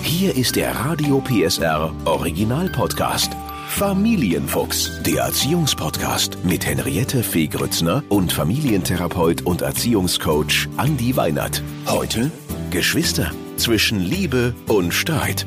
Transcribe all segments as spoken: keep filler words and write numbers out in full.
Hier ist der Radio P S R Original Podcast. Familienfuchs, der Erziehungspodcast mit Henriette Fee Grützner und Familientherapeut und Erziehungscoach Andi Weinert. Heute Geschwister zwischen Liebe und Streit.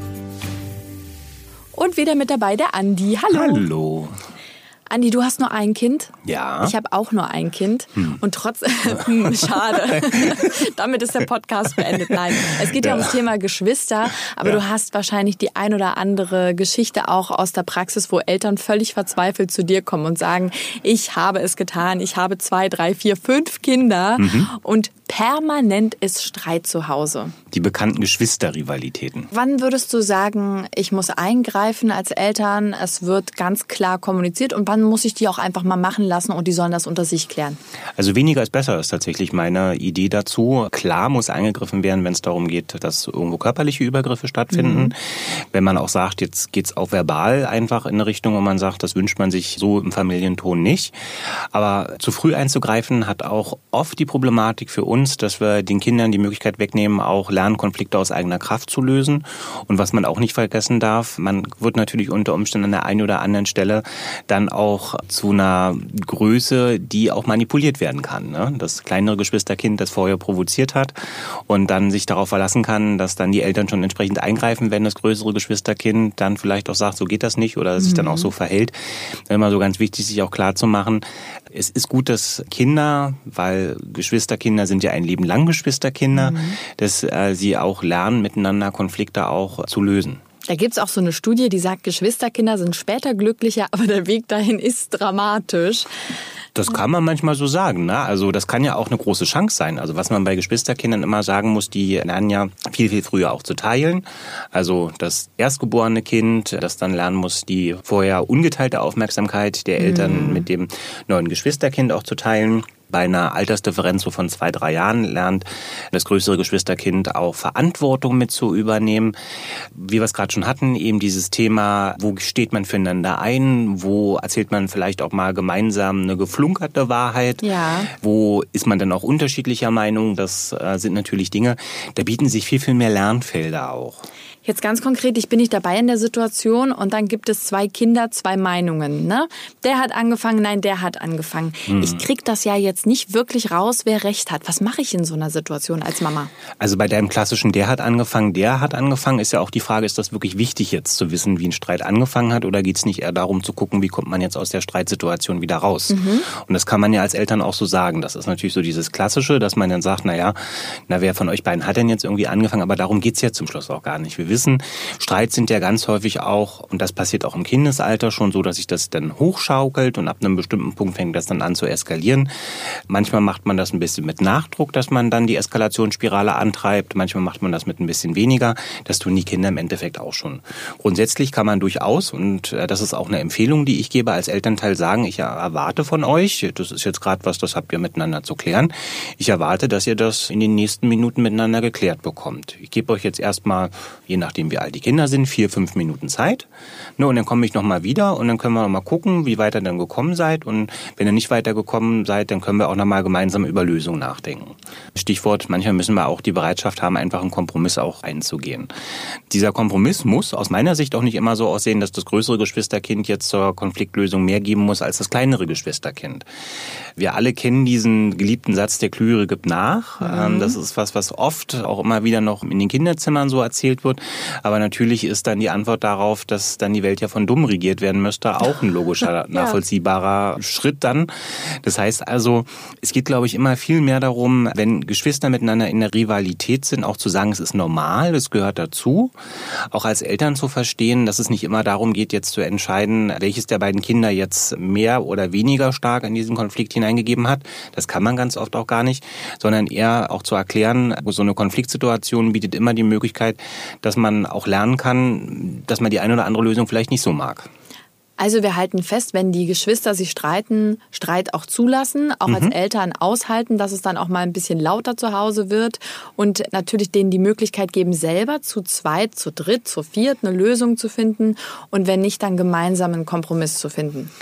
Und wieder mit dabei der Andi. Hallo. Hallo. Andi, du hast nur ein Kind. Ja. Ich habe auch nur ein Kind. Hm. Und trotzdem, hm, schade. Damit ist der Podcast beendet. Nein, es geht ja, ja ums Thema Geschwister. Aber ja. du hast wahrscheinlich die ein oder andere Geschichte auch aus der Praxis, wo Eltern völlig verzweifelt zu dir kommen und sagen, ich habe es getan, ich habe zwei, drei, vier, fünf Kinder mhm. und permanent ist Streit zu Hause. Die bekannten Geschwisterrivalitäten. Wann würdest du sagen, ich muss eingreifen als Eltern, es wird ganz klar kommuniziert und wann muss ich die auch einfach mal machen lassen und die sollen das unter sich klären? Also weniger ist besser, ist tatsächlich meine Idee dazu. Klar muss eingegriffen werden, wenn es darum geht, dass irgendwo körperliche Übergriffe stattfinden. Mhm. Wenn man auch sagt, jetzt geht's auch verbal einfach in eine Richtung, wo man sagt, das wünscht man sich so im Familienton nicht. Aber zu früh einzugreifen hat auch oft die Problematik für uns, dass wir den Kindern die Möglichkeit wegnehmen, auch Lernkonflikte aus eigener Kraft zu lösen. Und was man auch nicht vergessen darf, man wird natürlich unter Umständen an der einen oder anderen Stelle dann auch zu einer Größe, die auch manipuliert werden kann. Ne? Das kleinere Geschwisterkind, das vorher provoziert hat und dann sich darauf verlassen kann, dass dann die Eltern schon entsprechend eingreifen, wenn das größere Geschwisterkind dann vielleicht auch sagt, so geht das nicht oder sich mhm. dann auch so verhält. Immer so ganz wichtig, sich auch klar zu machen, es ist gut, dass Kinder, weil Geschwisterkinder sind ja ein Leben lang Geschwisterkinder, mhm. dass äh, sie auch lernen, miteinander Konflikte auch zu lösen. Da gibt's auch so eine Studie, die sagt, Geschwisterkinder sind später glücklicher, aber der Weg dahin ist dramatisch. Das kann man manchmal so sagen, ne? Also das kann ja auch eine große Chance sein. Also was man bei Geschwisterkindern immer sagen muss, die lernen ja viel, viel früher auch zu teilen. Also das erstgeborene Kind, das dann lernen muss, die vorher ungeteilte Aufmerksamkeit der Eltern mhm. mit dem neuen Geschwisterkind auch zu teilen. Bei einer Altersdifferenz so von zwei, drei Jahren lernt das größere Geschwisterkind auch Verantwortung mit zu übernehmen. Wie wir es gerade schon hatten, eben dieses Thema, wo steht man füreinander ein, wo erzählt man vielleicht auch mal gemeinsam eine geflunkerte Wahrheit, ja. wo ist man dann auch unterschiedlicher Meinung, das äh, sind natürlich Dinge, da bieten sich viel, viel mehr Lernfelder auch. Jetzt ganz konkret, ich bin nicht dabei in der Situation und dann gibt es zwei Kinder, zwei Meinungen. Ne? Der hat angefangen, nein, der hat angefangen. Hm. Ich krieg das ja jetzt nicht wirklich raus, wer recht hat. Was mache ich in so einer Situation als Mama? Also bei deinem klassischen, der hat angefangen, der hat angefangen, ist ja auch die Frage, ist das wirklich wichtig jetzt zu wissen, wie ein Streit angefangen hat oder geht es nicht eher darum zu gucken, wie kommt man jetzt aus der Streitsituation wieder raus? Mhm. Und das kann man ja als Eltern auch so sagen. Das ist natürlich so dieses Klassische, dass man dann sagt, naja, na wer von euch beiden hat denn jetzt irgendwie angefangen? Aber darum geht's ja zum Schluss auch gar nicht. Wir wissen, Streit sind ja ganz häufig auch, und das passiert auch im Kindesalter schon so, dass sich das dann hochschaukelt und ab einem bestimmten Punkt fängt das dann an zu eskalieren. Manchmal macht man das ein bisschen mit Nachdruck, dass man dann die Eskalationsspirale antreibt. Manchmal macht man das mit ein bisschen weniger. Das tun die Kinder im Endeffekt auch schon. Grundsätzlich kann man durchaus, und das ist auch eine Empfehlung, die ich gebe als Elternteil, sagen, ich erwarte von euch, das ist jetzt gerade was, das habt ihr miteinander zu klären, ich erwarte, dass ihr das in den nächsten Minuten miteinander geklärt bekommt. Ich gebe euch jetzt erstmal, je nachdem wie alt die Kinder sind, vier, fünf Minuten Zeit. Ne, und dann komme ich nochmal wieder und dann können wir nochmal gucken, wie weit ihr dann gekommen seid. Und wenn ihr nicht weitergekommen seid, dann können wir auch nochmal gemeinsam über Lösungen nachdenken. Stichwort, manchmal müssen wir auch die Bereitschaft haben, einfach einen Kompromiss auch einzugehen. Dieser Kompromiss muss aus meiner Sicht auch nicht immer so aussehen, dass das größere Geschwisterkind jetzt zur Konfliktlösung mehr geben muss als das kleinere Geschwisterkind. Wir alle kennen diesen geliebten Satz, der Klügere gibt nach. Mhm. Das ist was, was oft auch immer wieder noch in den Kinderzimmern so erzählt wird. Aber natürlich ist dann die Antwort darauf, dass dann die Welt ja von dumm regiert werden müsste, auch ein logischer, ja. nachvollziehbarer Schritt dann. Das heißt also, es geht, glaube ich, immer viel mehr darum, wenn Geschwister miteinander in der Rivalität sind, auch zu sagen, es ist normal, es gehört dazu. Auch als Eltern zu verstehen, dass es nicht immer darum geht, jetzt zu entscheiden, welches der beiden Kinder jetzt mehr oder weniger stark in diesen Konflikt hineingegeben hat. Das kann man ganz oft auch gar nicht, sondern eher auch zu erklären, so eine Konfliktsituation bietet immer die Möglichkeit, dass man auch lernen kann, dass man die eine oder andere Lösung vielleicht nicht so mag. Also wir halten fest, wenn die Geschwister sich streiten, Streit auch zulassen, auch mhm. als Eltern aushalten, dass es dann auch mal ein bisschen lauter zu Hause wird und natürlich denen die Möglichkeit geben, selber zu zweit, zu dritt, zu viert eine Lösung zu finden und wenn nicht, dann gemeinsam einen Kompromiss zu finden.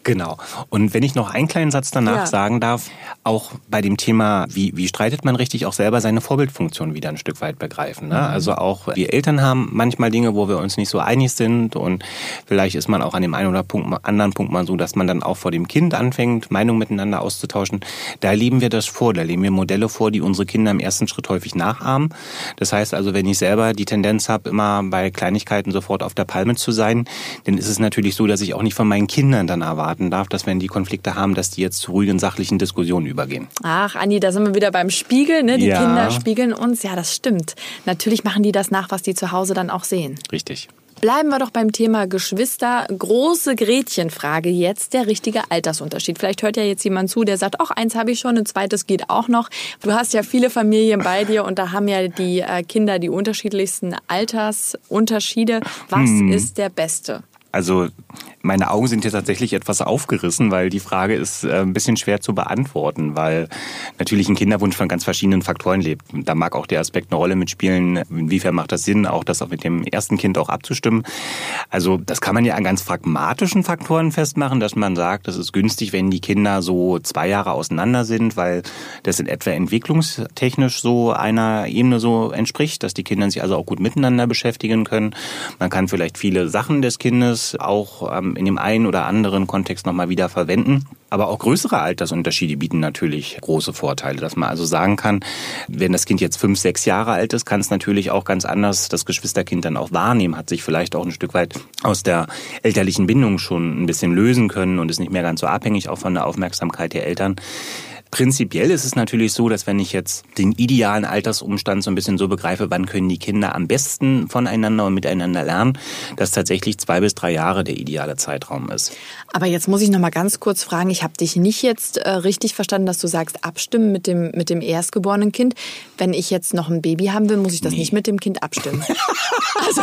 Genau. Und wenn ich noch einen kleinen Satz danach ja. sagen darf, auch bei dem Thema, wie, wie streitet man richtig, auch selber seine Vorbildfunktion wieder ein Stück weit begreifen. Ne? Mhm. Also auch wir Eltern haben manchmal Dinge, wo wir uns nicht so einig sind und vielleicht ist man auch an dem einen oder Punkt, anderen Punkt mal so, dass man dann auch vor dem Kind anfängt, Meinungen miteinander auszutauschen. Da leben wir das vor, da leben wir Modelle vor, die unsere Kinder im ersten Schritt häufig nachahmen. Das heißt also, wenn ich selber die Tendenz habe, immer bei Kleinigkeiten sofort auf der Palme zu sein, dann ist es natürlich so, dass ich auch nicht von meinen Kindern dann erwarte, darf, dass wenn die Konflikte haben, dass die jetzt zu ruhigen, sachlichen Diskussionen übergehen. Ach, Anni, da sind wir wieder beim Spiegel, ne? Die ja. Kinder spiegeln uns. Ja, das stimmt. Natürlich machen die das nach, was die zu Hause dann auch sehen. Richtig. Bleiben wir doch beim Thema Geschwister. Große Gretchenfrage jetzt, der richtige Altersunterschied. Vielleicht hört ja jetzt jemand zu, der sagt, ach, eins habe ich schon, ein zweites geht auch noch. Du hast ja viele Familien bei dir und da haben ja die Kinder die unterschiedlichsten Altersunterschiede. Was hm. ist der beste? Also meine Augen sind hier tatsächlich etwas aufgerissen, weil die Frage ist ein bisschen schwer zu beantworten, weil natürlich ein Kinderwunsch von ganz verschiedenen Faktoren lebt. Da mag auch der Aspekt eine Rolle mitspielen, inwiefern macht das Sinn, auch das auch mit dem ersten Kind auch abzustimmen. Also das kann man ja an ganz pragmatischen Faktoren festmachen, dass man sagt, das ist günstig, wenn die Kinder so zwei Jahre auseinander sind, weil das in etwa entwicklungstechnisch so einer Ebene so entspricht, dass die Kinder sich also auch gut miteinander beschäftigen können. Man kann vielleicht viele Sachen des Kindes auch ähm, in dem einen oder anderen Kontext nochmal wieder verwenden. Aber auch größere Altersunterschiede bieten natürlich große Vorteile, dass man also sagen kann, wenn das Kind jetzt fünf, sechs Jahre alt ist, kann es natürlich auch ganz anders das Geschwisterkind dann auch wahrnehmen, hat sich vielleicht auch ein Stück weit aus der elterlichen Bindung schon ein bisschen lösen können und ist nicht mehr ganz so abhängig auch von der Aufmerksamkeit der Eltern. Prinzipiell ist es natürlich so, dass wenn ich jetzt den idealen Altersumstand so ein bisschen so begreife, wann können die Kinder am besten voneinander und miteinander lernen, dass tatsächlich zwei bis drei Jahre der ideale Zeitraum ist. Aber jetzt muss ich noch mal ganz kurz fragen, ich habe dich nicht jetzt äh, richtig verstanden, dass du sagst, abstimmen mit dem, mit dem erstgeborenen Kind. Wenn ich jetzt noch ein Baby haben will, muss ich das nee. nicht mit dem Kind abstimmen. Also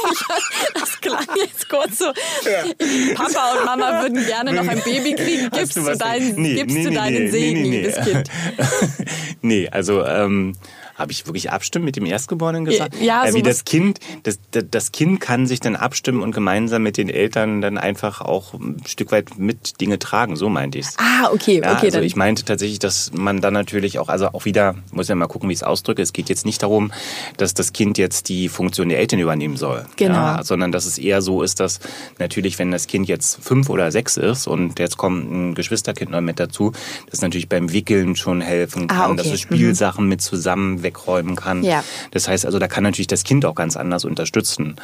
das klang jetzt kurz so, ja. Papa und Mama würden gerne noch ein Baby kriegen, gibst du, du deinen, nee, gibst nee, du deinen nee, Segen, nee, nee, liebes nee. Kind? Nee, also ähm, habe ich wirklich abstimmen mit dem Erstgeborenen gesagt? Ja, so wie das Kind, das, das Kind kann sich dann abstimmen und gemeinsam mit den Eltern dann einfach auch ein Stück weit mit Dinge tragen, so meinte ich es. Ah, okay, ja, okay. Also dann. ich meinte tatsächlich, dass man dann natürlich auch, also auch wieder, muss ja mal gucken, wie ich es ausdrücke, es geht jetzt nicht darum, dass das Kind jetzt die Funktion der Eltern übernehmen soll. Genau. Ja, sondern dass es eher so ist, dass natürlich, wenn das Kind jetzt fünf oder sechs ist und jetzt kommt ein Geschwisterkind noch mit dazu, das natürlich beim Wickeln schon helfen kann, ah, okay. dass es Spielsachen mhm. mit zusammen wegräumen kann. Ja. Das heißt also, da kann natürlich das Kind auch ganz anders unterstützen.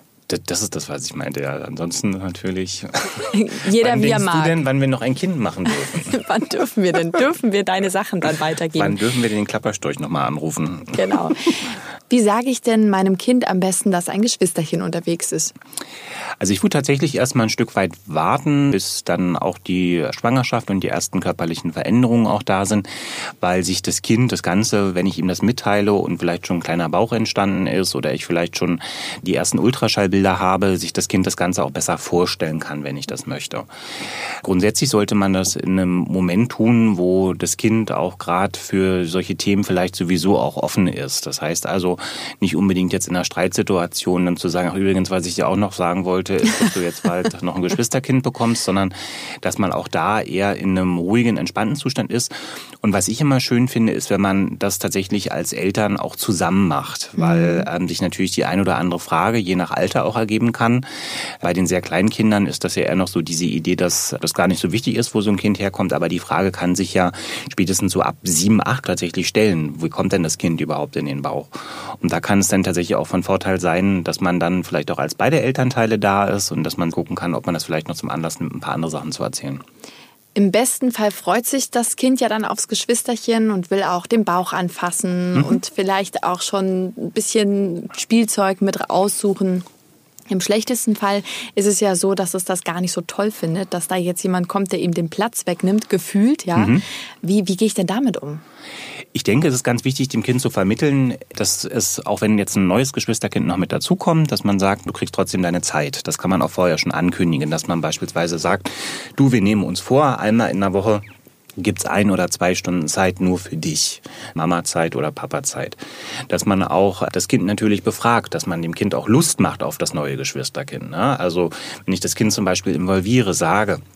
Das ist das, was ich meinte. Ja, ansonsten natürlich. Jeder wann wie er denkst mag. du denn, wann wir noch ein Kind machen dürfen? Wann dürfen wir denn? Dürfen wir deine Sachen dann weitergeben? Wann dürfen wir den Klapperstorch nochmal anrufen? Genau. Wie sage ich denn meinem Kind am besten, dass ein Geschwisterchen unterwegs ist? Also ich würde tatsächlich erstmal ein Stück weit warten, bis dann auch die Schwangerschaft und die ersten körperlichen Veränderungen auch da sind, weil sich das Kind, das Ganze, wenn ich ihm das mitteile und vielleicht schon ein kleiner Bauch entstanden ist oder ich vielleicht schon die ersten Ultraschallbilder habe, sich das Kind das Ganze auch besser vorstellen kann, wenn ich das möchte. Grundsätzlich sollte man das in einem Moment tun, wo das Kind auch gerade für solche Themen vielleicht sowieso auch offen ist. Das heißt also nicht unbedingt jetzt in einer Streitsituation dann zu sagen, ach übrigens, was ich dir auch noch sagen wollte, ist, dass du jetzt bald noch ein Geschwisterkind bekommst, sondern dass man auch da eher in einem ruhigen, entspannten Zustand ist. Und was ich immer schön finde, ist, wenn man das tatsächlich als Eltern auch zusammen macht, weil ähm, sich natürlich die ein oder andere Frage je nach Alter auch ergeben kann. Bei den sehr kleinen Kindern ist das ja eher noch so diese Idee, dass das gar nicht so wichtig ist, wo so ein Kind herkommt, aber die Frage kann sich ja spätestens so ab sieben, acht tatsächlich stellen. Wie kommt denn das Kind überhaupt in den Bauch? Und da kann es dann tatsächlich auch von Vorteil sein, dass man dann vielleicht auch als beide Elternteile da ist und dass man gucken kann, ob man das vielleicht noch zum Anlass nimmt, ein paar andere Sachen zu erzählen. Im besten Fall freut sich das Kind ja dann aufs Geschwisterchen und will auch den Bauch anfassen mhm. und vielleicht auch schon ein bisschen Spielzeug mit aussuchen. Im schlechtesten Fall ist es ja so, dass es das gar nicht so toll findet, dass da jetzt jemand kommt, der ihm den Platz wegnimmt, gefühlt. Ja. Mhm. Wie, wie gehe ich denn damit um? Ich denke, es ist ganz wichtig, dem Kind zu vermitteln, dass es, auch wenn jetzt ein neues Geschwisterkind noch mit dazukommt, dass man sagt, du kriegst trotzdem deine Zeit. Das kann man auch vorher schon ankündigen, dass man beispielsweise sagt, du, wir nehmen uns vor, einmal in der Woche gibt's ein oder zwei Stunden Zeit nur für dich. Mama-Zeit oder Papa-Zeit. Dass man auch das Kind natürlich befragt, dass man dem Kind auch Lust macht auf das neue Geschwisterkind. Also wenn ich das Kind zum Beispiel involviere, sage,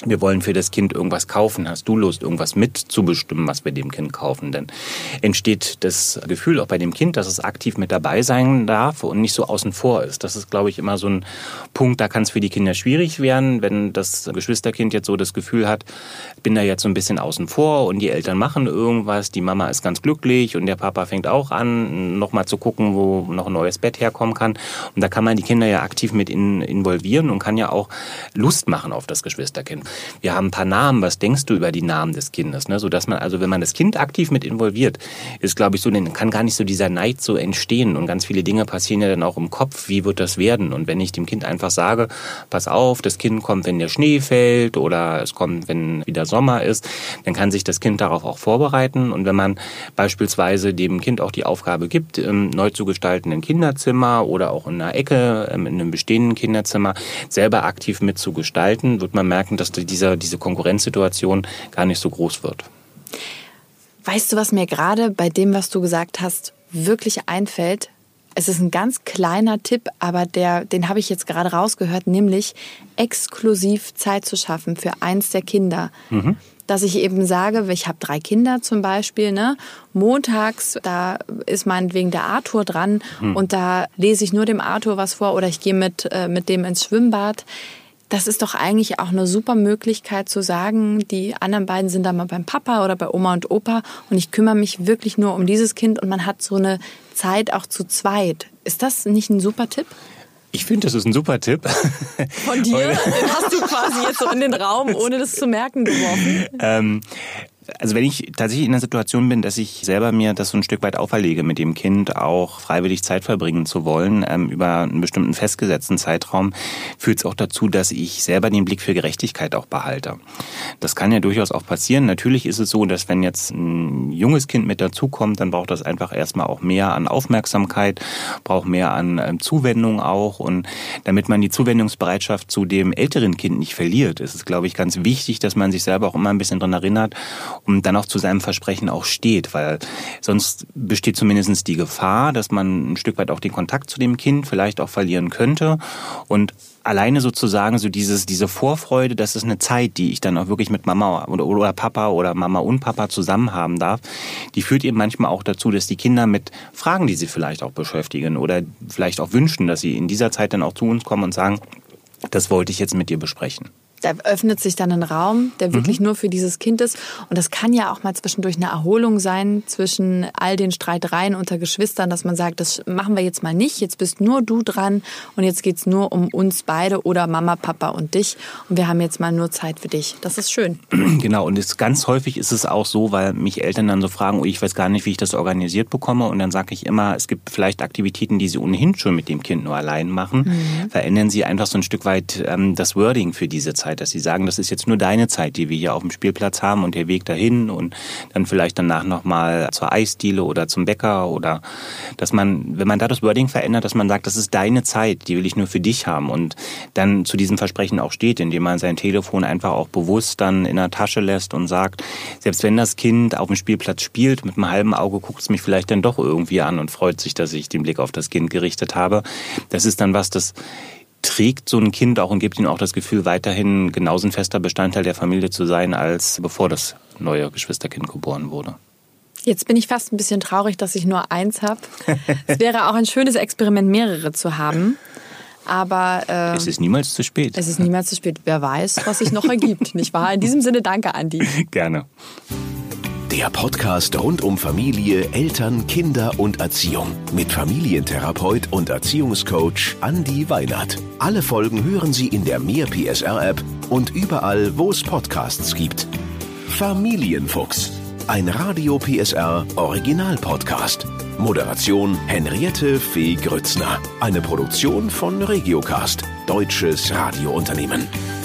wir wollen für das Kind irgendwas kaufen. Hast du Lust, irgendwas mitzubestimmen, was wir dem Kind kaufen? Dann entsteht das Gefühl auch bei dem Kind, dass es aktiv mit dabei sein darf und nicht so außen vor ist. Das ist, glaube ich, immer so ein Punkt, da kann es für die Kinder schwierig werden, wenn das Geschwisterkind jetzt so das Gefühl hat, ich bin da jetzt so ein bisschen außen vor und die Eltern machen irgendwas, die Mama ist ganz glücklich und der Papa fängt auch an, nochmal zu gucken, wo noch ein neues Bett herkommen kann. Und da kann man die Kinder ja aktiv mit in, involvieren und kann ja auch Lust machen auf das Geschwisterkind. Wir haben ein paar Namen. Was denkst du über die Namen des Kindes? Ne? So dass man, also wenn man das Kind aktiv mit involviert, ist, glaube ich, so, dann kann gar nicht so dieser Neid so entstehen und ganz viele Dinge passieren ja dann auch im Kopf. Wie wird das werden? Und wenn ich dem Kind einfach sage, pass auf, das Kind kommt, wenn der Schnee fällt oder es kommt, wenn wieder Sommer ist, dann kann sich das Kind darauf auch vorbereiten. Und wenn man beispielsweise dem Kind auch die Aufgabe gibt, im neu zu gestaltenden Kinderzimmer oder auch in einer Ecke, in einem bestehenden Kinderzimmer, selber aktiv mitzugestalten, wird man merken, dass Diese, diese Konkurrenzsituation gar nicht so groß wird. Weißt du, was mir gerade bei dem, was du gesagt hast, wirklich einfällt? Es ist ein ganz kleiner Tipp, aber der, den habe ich jetzt gerade rausgehört, nämlich exklusiv Zeit zu schaffen für eins der Kinder. Mhm. Dass ich eben sage, ich habe drei Kinder zum Beispiel, ne? Montags, da ist meinetwegen der Arthur dran mhm. und da lese ich nur dem Arthur was vor oder ich gehe mit, äh, mit dem ins Schwimmbad. Das ist doch eigentlich auch eine super Möglichkeit zu sagen, die anderen beiden sind da mal beim Papa oder bei Oma und Opa und ich kümmere mich wirklich nur um dieses Kind und man hat so eine Zeit auch zu zweit. Ist das nicht ein super Tipp? Ich finde, das ist ein super Tipp. Von dir? Den hast du quasi jetzt so in den Raum, ohne das zu merken, geworfen. Ähm, also wenn ich tatsächlich in der Situation bin, dass ich selber mir das so ein Stück weit auferlege, mit dem Kind auch freiwillig Zeit verbringen zu wollen, ähm, über einen bestimmten festgesetzten Zeitraum, führt es auch dazu, dass ich selber den Blick für Gerechtigkeit auch behalte. Das kann ja durchaus auch passieren. Natürlich ist es so, dass wenn jetzt ein junges Kind mit dazukommt, dann braucht das einfach erstmal auch mehr an Aufmerksamkeit, braucht mehr an ähm, Zuwendung auch. Und damit man die Zuwendungsbereitschaft zu dem älteren Kind nicht verliert, ist es, glaube ich, ganz wichtig, dass man sich selber auch immer ein bisschen dran erinnert, und dann auch zu seinem Versprechen auch steht, weil sonst besteht zumindest die Gefahr, dass man ein Stück weit auch den Kontakt zu dem Kind vielleicht auch verlieren könnte und alleine sozusagen so dieses, diese Vorfreude, das ist eine Zeit, die ich dann auch wirklich mit Mama oder, oder Papa oder Mama und Papa zusammen haben darf, die führt eben manchmal auch dazu, dass die Kinder mit Fragen, die sie vielleicht auch beschäftigen oder vielleicht auch wünschen, dass sie in dieser Zeit dann auch zu uns kommen und sagen, das wollte ich jetzt mit dir besprechen. Da öffnet sich dann ein Raum, der wirklich mhm. nur für dieses Kind ist. Und das kann ja auch mal zwischendurch eine Erholung sein zwischen all den Streitereien unter Geschwistern, dass man sagt, das machen wir jetzt mal nicht, jetzt bist nur du dran und jetzt geht's nur um uns beide oder Mama, Papa und dich. Und wir haben jetzt mal nur Zeit für dich. Das ist schön. Genau, und es, ganz häufig ist es auch so, weil mich Eltern dann so fragen, oh, ich weiß gar nicht, wie ich das organisiert bekomme. Und dann sage ich immer, es gibt vielleicht Aktivitäten, die sie ohnehin schon mit dem Kind nur allein machen. Mhm. Verändern sie einfach so ein Stück weit ähm, das Wording für diese Zeit. Dass sie sagen, das ist jetzt nur deine Zeit, die wir hier auf dem Spielplatz haben und der Weg dahin und dann vielleicht danach nochmal zur Eisdiele oder zum Bäcker oder dass man, wenn man da das Wording verändert, dass man sagt, das ist deine Zeit, die will ich nur für dich haben und dann zu diesem Versprechen auch steht, indem man sein Telefon einfach auch bewusst dann in der Tasche lässt und sagt, selbst wenn das Kind auf dem Spielplatz spielt, mit einem halben Auge guckt es mich vielleicht dann doch irgendwie an und freut sich, dass ich den Blick auf das Kind gerichtet habe. Das ist dann was, das trägt so ein Kind auch und gibt ihm auch das Gefühl, weiterhin genauso ein fester Bestandteil der Familie zu sein, als bevor das neue Geschwisterkind geboren wurde. Jetzt bin ich fast ein bisschen traurig, dass ich nur eins habe. Es wäre auch ein schönes Experiment, mehrere zu haben. Aber äh, es ist niemals zu spät. Es ist niemals zu spät. Wer weiß, was sich noch ergibt, nicht wahr? In diesem Sinne, danke, Andi. Gerne. Der Podcast rund um Familie, Eltern, Kinder und Erziehung mit Familientherapeut und Erziehungscoach Andi Weinert. Alle Folgen hören Sie in der Mehr P S R-App und überall, wo es Podcasts gibt. Familienfuchs, ein Radio P S R Original-Podcast. Moderation Henriette Fee Grützner. Eine Produktion von Regiocast, deutsches Radiounternehmen.